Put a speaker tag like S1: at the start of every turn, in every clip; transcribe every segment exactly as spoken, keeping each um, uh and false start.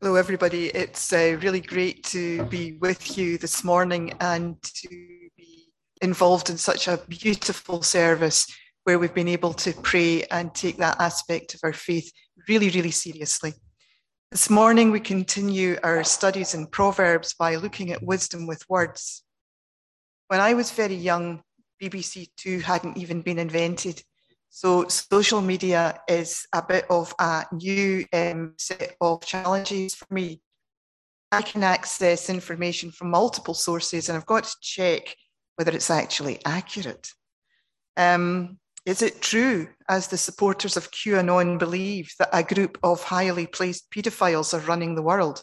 S1: Hello, everybody. It's uh, really great to be with you this morning and to be involved in such a beautiful service where we've been able to pray and take that aspect of our faith really, really seriously. This morning, we continue our studies in Proverbs by looking at wisdom with words. When I was very young, B B C Two hadn't even been invented. So social media is a bit of a new um, set of challenges for me. I can access information from multiple sources and I've got to check whether it's actually accurate. Um, is it true, as the supporters of QAnon believe, that a group of highly placed paedophiles are running the world?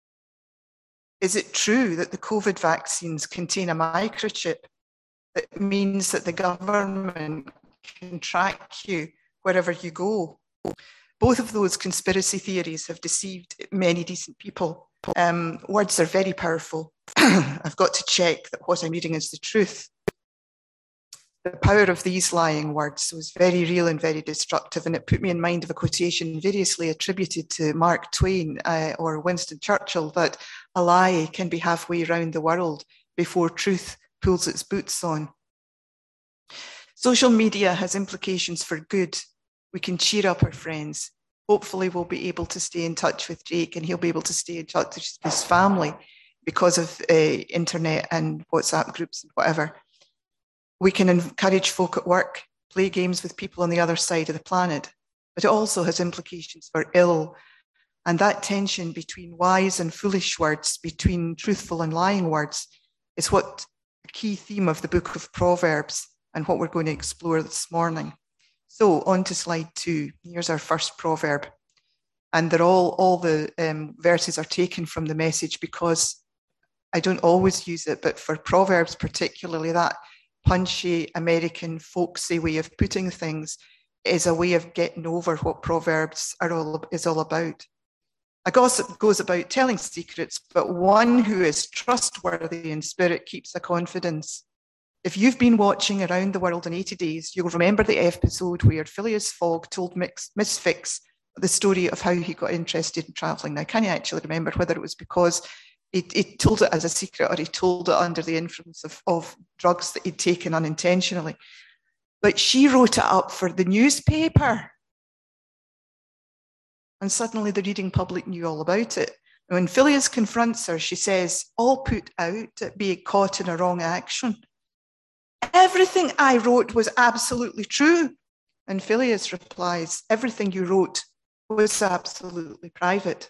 S1: Is it true that the COVID vaccines contain a microchip that means that the government can track you wherever you go? Both of those conspiracy theories have deceived many decent people. Um, words are very powerful. I've got to check that what I'm reading is the truth. The power of these lying words was very real and very destructive, and it put me in mind of a quotation variously attributed to Mark Twain uh, or Winston Churchill, that a lie can be halfway around the world before truth pulls its boots on. Social media has implications for good. We can cheer up our friends. Hopefully we'll be able to stay in touch with Jake and he'll be able to stay in touch with his family because of uh, internet and WhatsApp groups and whatever. We can encourage folk at work, play games with people on the other side of the planet, but it also has implications for ill. And that tension between wise and foolish words, between truthful and lying words, is what the key theme of the book of Proverbs and what we're going to explore this morning. So on to slide two. Here's our first proverb. And they're all, all the um, verses are taken from the Message, because I don't always use it, but for Proverbs particularly, that punchy American folksy way of putting things is a way of getting over what Proverbs are all, is all about. A gossip goes about telling secrets, but one who is trustworthy in spirit keeps a confidence. If you've been watching Around the World in eighty days, you'll remember the episode where Phileas Fogg told Miss Fix the story of how he got interested in travelling. Now, can you actually remember whether it was because he, he told it as a secret or he told it under the influence of, of drugs that he'd taken unintentionally? But she wrote it up for the newspaper. And suddenly the reading public knew all about it. When Phileas confronts her, she says, all put out at being caught in a wrong action. Everything I wrote was absolutely true. And Phileas replies, everything you wrote was absolutely private.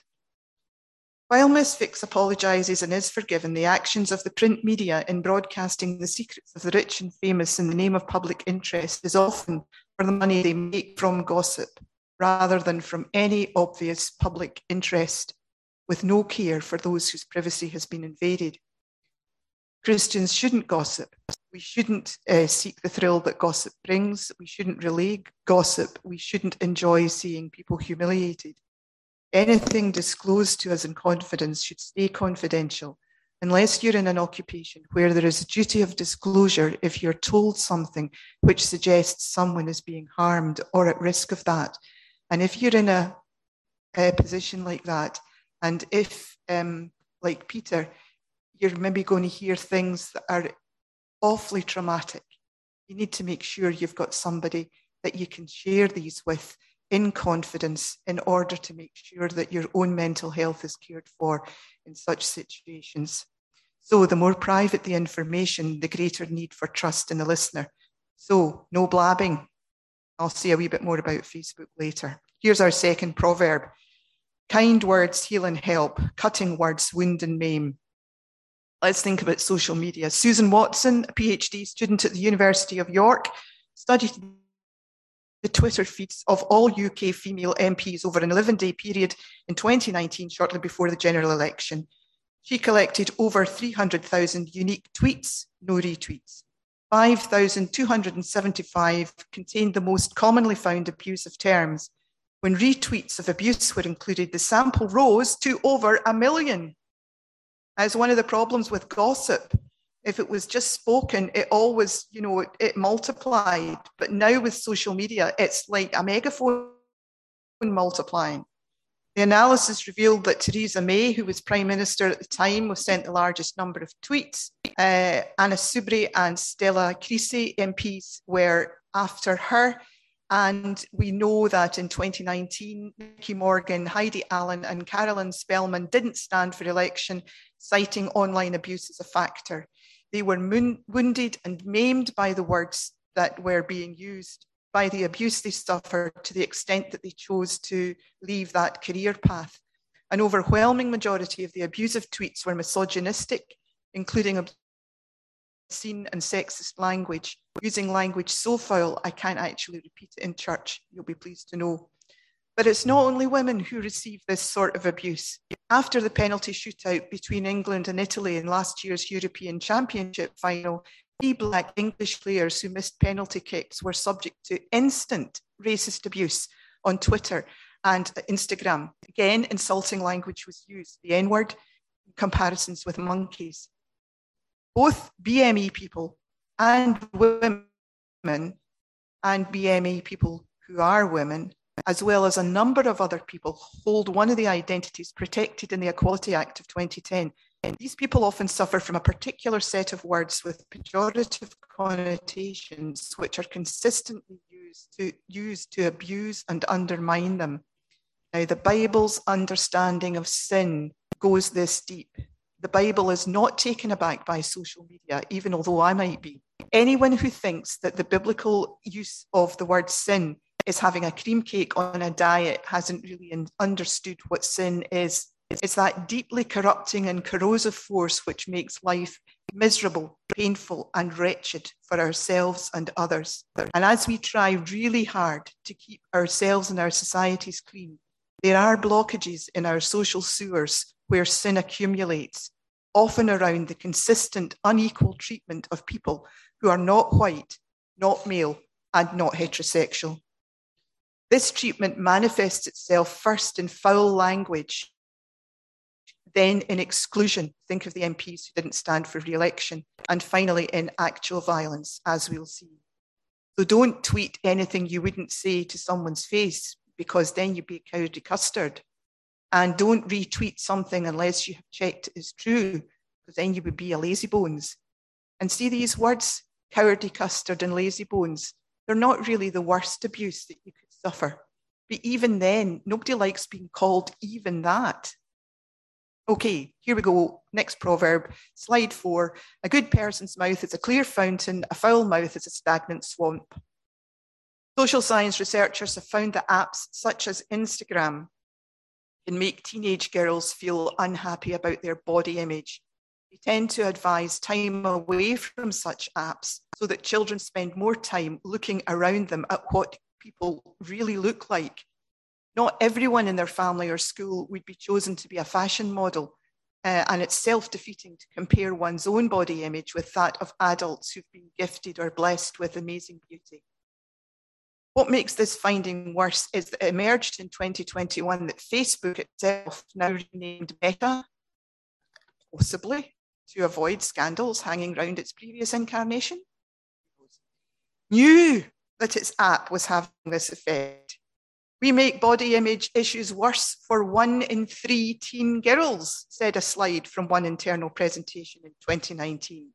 S1: While Miss Fix apologises and is forgiven, the actions of the print media in broadcasting the secrets of the rich and famous in the name of public interest is often for the money they make from gossip, rather than from any obvious public interest, with no care for those whose privacy has been invaded. Christians shouldn't gossip. We shouldn't uh, seek the thrill that gossip brings. We shouldn't relay gossip. We shouldn't enjoy seeing people humiliated. Anything disclosed to us in confidence should stay confidential, unless you're in an occupation where there is a duty of disclosure if you're told something which suggests someone is being harmed or at risk of that. And if you're in a, a position like that, and if, um, like Peter, you're maybe going to hear things that are awfully traumatic, you need to make sure you've got somebody that you can share these with in confidence in order to make sure that your own mental health is cared for in such situations. So the more private the information, the greater need for trust in the listener. So no blabbing. I'll say a wee bit more about Facebook later. Here's our second proverb. Kind words heal and help, cutting words wound and maim. Let's think about social media. Susan Watson, a PhD student at the University of York, studied the Twitter feeds of all U K female M Ps over an eleven-day period in twenty nineteen, shortly before the general election. She collected over three hundred thousand unique tweets, no retweets. five thousand two hundred seventy-five contained the most commonly found abusive terms. When retweets of abuse were included, the sample rose to over a million. As one of the problems with gossip, if it was just spoken, it always, you know, it, it multiplied. But now with social media, it's like a megaphone multiplying. The analysis revealed that Theresa May, who was Prime Minister at the time, was sent the largest number of tweets. Uh, Anna Soubry and Stella Creasy, M Ps, were after her. And we know that in twenty nineteen, Nicky Morgan, Heidi Allen and Carolyn Spellman didn't stand for election, citing online abuse as a factor. They were wounded and maimed by the words that were being used, by the abuse they suffered, to the extent that they chose to leave that career path. An overwhelming majority of the abusive tweets were misogynistic, including obscene and sexist language, using language so foul I can't actually repeat it in church, you'll be pleased to know. But it's not only women who receive this sort of abuse. After the penalty shootout between England and Italy in last year's European Championship final, three black English players who missed penalty kicks were subject to instant racist abuse on Twitter and Instagram. Again, insulting language was used, the N-word, comparisons with monkeys. Both B M E people and women and B M E people who are women, as well as a number of other people, hold one of the identities protected in the Equality Act of twenty ten. And these people often suffer from a particular set of words with pejorative connotations, which are consistently used to, used to abuse and undermine them. Now, the Bible's understanding of sin goes this deep. The Bible is not taken aback by social media, even although I might be. Anyone who thinks that the biblical use of the word sin is having a cream cake on a diet hasn't really understood what sin is. It's that deeply corrupting and corrosive force which makes life miserable, painful, and wretched for ourselves and others. And as we try really hard to keep ourselves and our societies clean, there are blockages in our social sewers where sin accumulates, often around the consistent, unequal treatment of people who are not white, not male, and not heterosexual. This treatment manifests itself first in foul language, then in exclusion, think of the M Ps who didn't stand for re-election, and finally in actual violence, as we'll see. So don't tweet anything you wouldn't say to someone's face, because then you'd be a cowardly custard. And don't retweet something unless you have checked it is true, because then you would be a lazy bones. And see these words, cowardly custard and lazy bones, they're not really the worst abuse that you could suffer. But even then, nobody likes being called even that. Okay, here we go. Next proverb, slide four. A good person's mouth is a clear fountain, a foul mouth is a stagnant swamp. Social science researchers have found that apps such as Instagram can make teenage girls feel unhappy about their body image. They tend to advise time away from such apps so that children spend more time looking around them at what people really look like. Not everyone in their family or school would be chosen to be a fashion model, uh, and it's self-defeating to compare one's own body image with that of adults who've been gifted or blessed with amazing beauty. What makes this finding worse is that it emerged in twenty twenty-one that Facebook itself, now renamed Meta, possibly to avoid scandals hanging around its previous incarnation, knew that its app was having this effect. We make body image issues worse for one in three teen girls, said a slide from one internal presentation in twenty nineteen.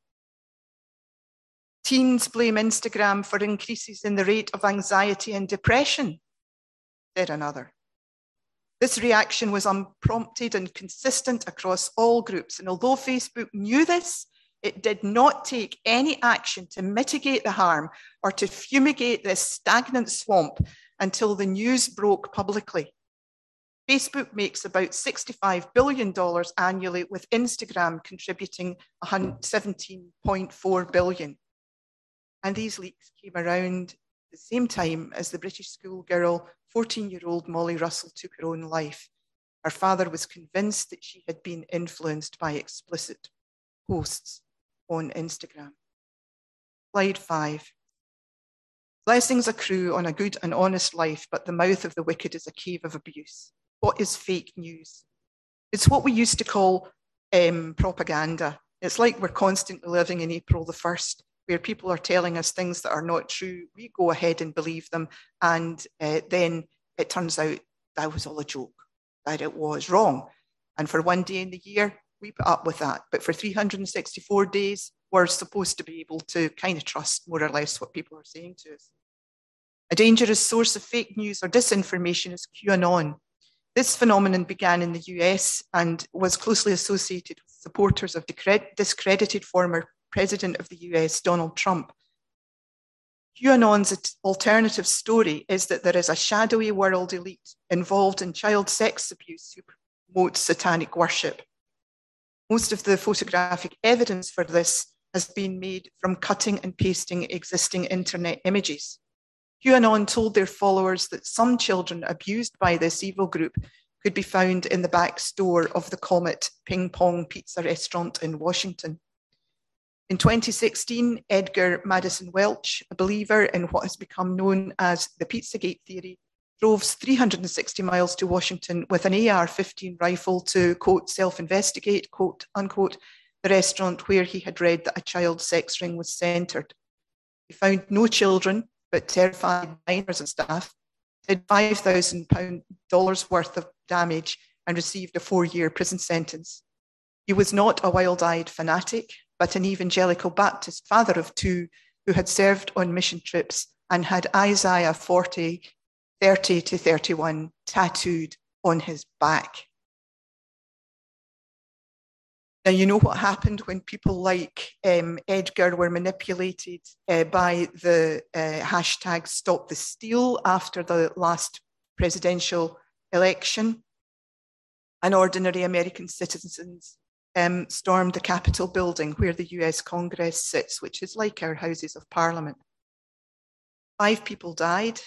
S1: Teens blame Instagram for increases in the rate of anxiety and depression, said another. This reaction was unprompted and consistent across all groups, and although Facebook knew this, it did not take any action to mitigate the harm or to fumigate this stagnant swamp until the news broke publicly. Facebook makes about sixty-five billion dollars annually, with Instagram contributing seventeen point four billion dollars. And these leaks came around the same time as the British schoolgirl, fourteen-year-old Molly Russell, took her own life. Her father was convinced that she had been influenced by explicit posts on Instagram. Slide five. Blessings accrue on a good and honest life, but the mouth of the wicked is a cave of abuse. What is fake news? It's what we used to call um, propaganda. It's like we're constantly living in April the first, where people are telling us things that are not true. We go ahead and believe them, and uh, then it turns out that was all a joke. that it was wrong. And for one day in the year, we put up with that. But for three hundred sixty-four days, we're supposed to be able to kind of trust more or less what people are saying to us. A dangerous source of fake news or disinformation is QAnon. This phenomenon began in the U S and was closely associated with supporters of discredited former President of the U S, Donald Trump. QAnon's alternative story is that there is a shadowy world elite involved in child sex abuse who promotes satanic worship. Most of the photographic evidence for this has been made from cutting and pasting existing internet images. QAnon told their followers that some children abused by this evil group could be found in the back store of the Comet Ping Pong Pizza restaurant in Washington. In twenty sixteen, Edgar Madison Welch, a believer in what has become known as the Pizzagate theory, drove three hundred sixty miles to Washington with an A R fifteen rifle to, quote, self-investigate, quote, unquote, the restaurant where he had read that a child sex ring was centred. He found no children, but terrified minors and staff, did five thousand dollars worth of damage and received a four-year prison sentence. He was not a wild-eyed fanatic, but an evangelical Baptist father of two who had served on mission trips and had Isaiah forty, thirty to thirty-one tattooed on his back. Now, you know what happened when people like um, Edgar were manipulated uh, by the uh, hashtag Stop the Steal after the last presidential election. And ordinary American citizens um, stormed the Capitol building where the U S Congress sits, which is like our Houses of Parliament. Five people died.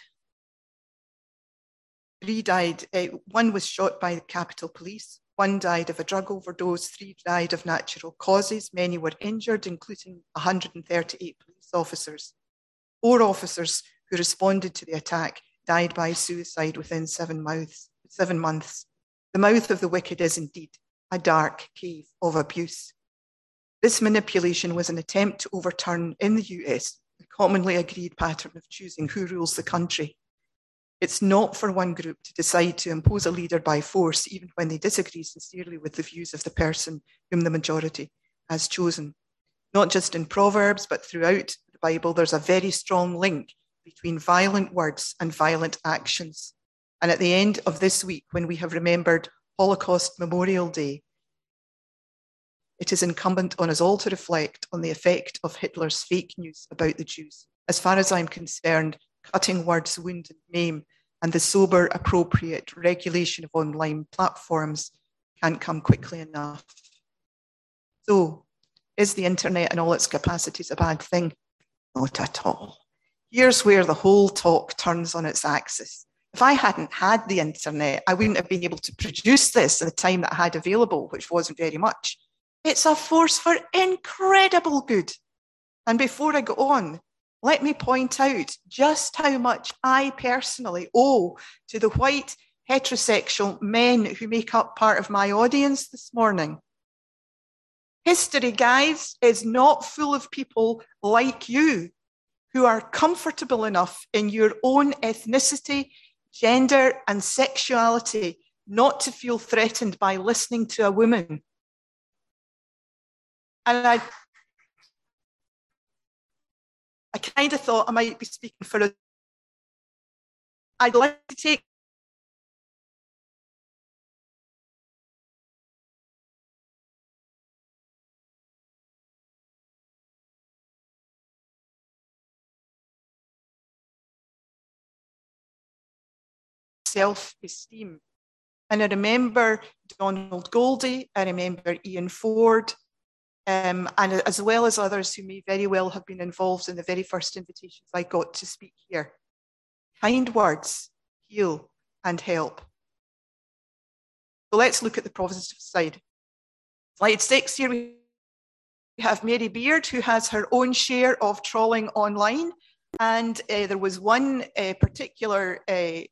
S1: Three died. Uh, one was shot by the Capitol Police. One died of a drug overdose, three died of natural causes, many were injured, including one hundred thirty-eight police officers. Four officers who responded to the attack died by suicide within seven, mouths, seven months. The mouth of the wicked is indeed a dark cave of abuse. This manipulation was an attempt to overturn in the U S the commonly agreed pattern of choosing who rules the country. It's not for one group to decide to impose a leader by force, even when they disagree sincerely with the views of the person whom the majority has chosen. Not just in Proverbs, but throughout the Bible, there's a very strong link between violent words and violent actions. And at the end of this week, when we have remembered Holocaust Memorial Day, it is incumbent on us all to reflect on the effect of Hitler's fake news about the Jews. As far as I'm concerned, cutting words wound and maim, and the sober, appropriate regulation of online platforms can't come quickly enough. So, is the internet and all its capacities a bad thing? Not at all. Here's where the whole talk turns on its axis. If I hadn't had the internet, I wouldn't have been able to produce this at the time that I had available, which wasn't very much. It's a force for incredible good. And before I go on, let me point out just how much I personally owe to the white heterosexual men who make up part of my audience this morning. History, guys, is not full of people like you who are comfortable enough in your own ethnicity, gender, and sexuality not to feel threatened by listening to a woman. And I I kind of thought I might be speaking for a... I'd like to take self-esteem. And I remember Donald Goldie, I remember Ian Ford, Um, and as well as others who may very well have been involved in the very first invitations I got to speak here. Kind words heal and help. So let's look at the positive side. Slide six, here we have Mary Beard, who has her own share of trolling online. And uh, there was one uh, particular uh,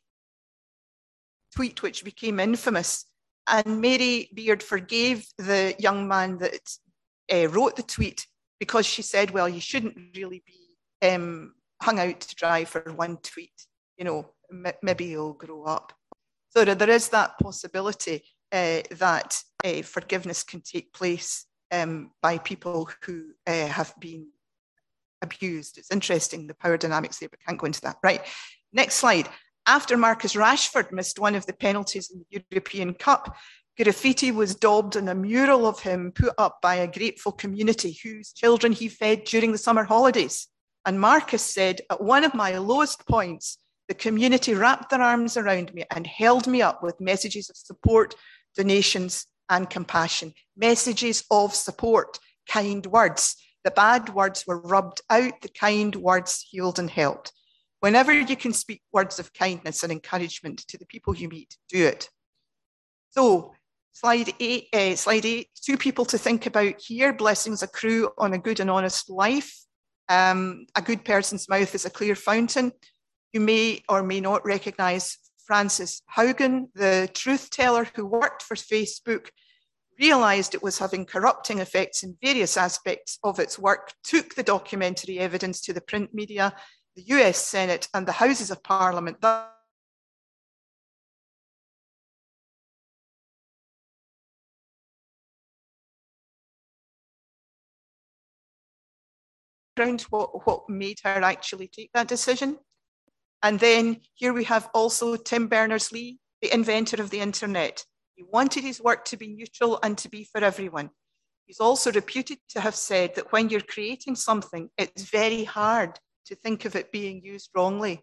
S1: tweet which became infamous. And Mary Beard forgave the young man that uh, wrote the tweet because she said, well, you shouldn't really be um, hung out to dry for one tweet. You know, m- maybe you'll grow up. So there is that possibility uh, that uh, forgiveness can take place um, by people who uh, have been abused. It's interesting, the power dynamics there, but can't go into that. Right, next slide. After Marcus Rashford missed one of the penalties in the European Cup, graffiti was daubed on a mural of him put up by a grateful community whose children he fed during the summer holidays. And Marcus said, at one of my lowest points, the community wrapped their arms around me and held me up with messages of support, donations, and compassion. Messages of support, kind words. The bad words were rubbed out, the kind words healed and helped. Whenever you can speak words of kindness and encouragement to the people you meet, do it. So, slide eight, uh, slide eight, two people to think about here. Blessings accrue on a good and honest life. Um, a good person's mouth is a clear fountain. You may or may not recognise Frances Haugen, the truth teller who worked for Facebook, realised it was having corrupting effects in various aspects of its work, took the documentary evidence to the print media, the U S Senate and the Houses of Parliament. That What, what made her actually take that decision. And then here we have also Tim Berners-Lee, the inventor of the internet. He wanted his work to be neutral and to be for everyone. He's also reputed to have said that when you're creating something, it's very hard to think of it being used wrongly.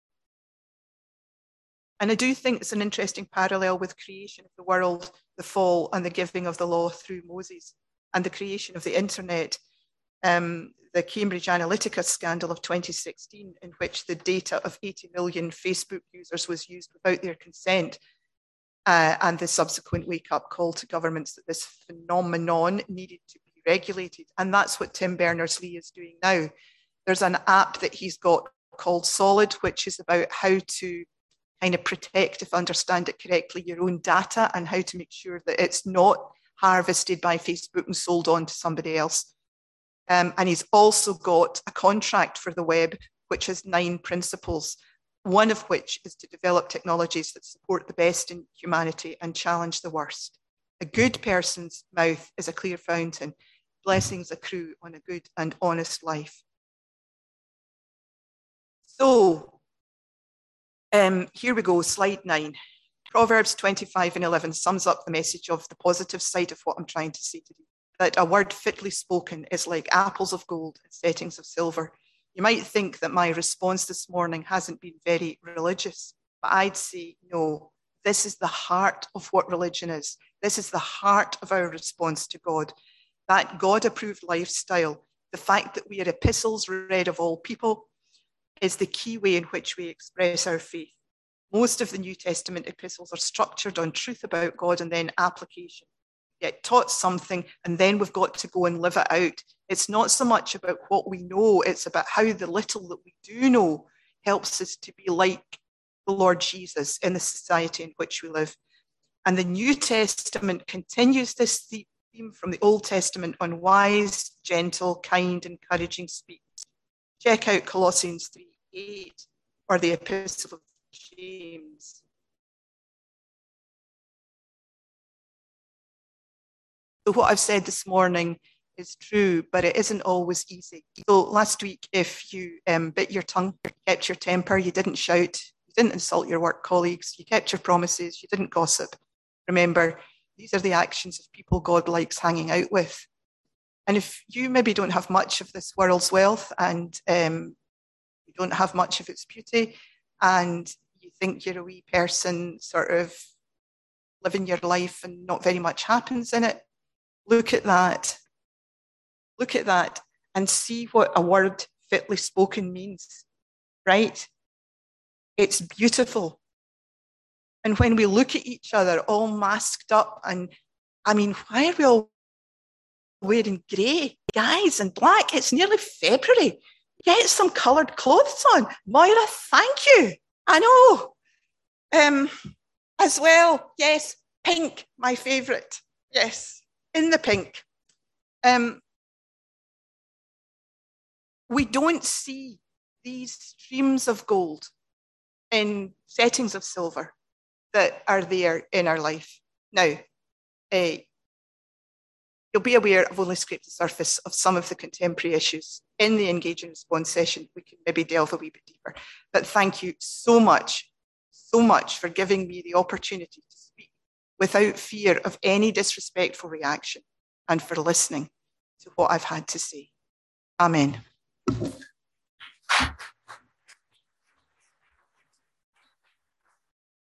S1: And I do think it's an interesting parallel with creation of the world, the fall, and the giving of the law through Moses, and the creation of the internet. Um, the Cambridge Analytica scandal of twenty sixteen, in which the data of eighty million Facebook users was used without their consent, uh, and the subsequent wake-up call to governments that this phenomenon needed to be regulated. And that's what Tim Berners-Lee is doing now. There's an app that he's got called Solid, which is about how to kind of protect, if I understand it correctly, your own data and how to make sure that it's not harvested by Facebook and sold on to somebody else. Um, and he's also got a contract for the web, which has nine principles, one of which is to develop technologies that support the best in humanity and challenge the worst. A good person's mouth is a clear fountain. Blessings accrue on a good and honest life. So um, here we go, slide nine. Proverbs twenty-five and eleven sums up the message of the positive side of what I'm trying to say today, that a word fitly spoken is like apples of gold and settings of silver. You might think that my response this morning hasn't been very religious, but I'd say no, this is the heart of what religion is. This is the heart of our response to God, that God-approved lifestyle. The fact that we are epistles read of all people is the key way in which we express our faith. Most of the New Testament epistles are structured on truth about God and then application. Get taught something, and then we've got to go and live it out. It's not so much about what we know, it's about how the little that we do know helps us to be like the Lord Jesus in the society in which we live. And the New Testament continues this theme from the Old Testament on wise, gentle, kind, encouraging speech. Check out Colossians three eight or the Epistle of James. So what I've said this morning is true, but it isn't always easy. So last week, if you um, bit your tongue, kept your temper, you didn't shout, you didn't insult your work colleagues, you kept your promises, you didn't gossip. Remember, these are the actions of people God likes hanging out with. And if you maybe don't have much of this world's wealth and um, you don't have much of its beauty, and you think you're a wee person sort of living your life and not very much happens in it, look at that. Look at that and see what a word fitly spoken means, right? It's beautiful. And when we look at each other all masked up, and I mean, why are we all wearing grey, guys, and black? It's nearly February. Get some coloured clothes on. Moira, thank you. I know. Um, as well, yes, pink, my favourite. Yes, in the pink. Um, we don't see these streams of gold in settings of silver. that are there in our life. Now, uh, you'll be aware I've only scraped the surface of some of the contemporary issues. In the engage and response session, we can maybe delve a wee bit deeper. But thank you so much, so much for giving me the opportunity to speak without fear of any disrespectful reaction, and for listening to what I've had to say. Amen.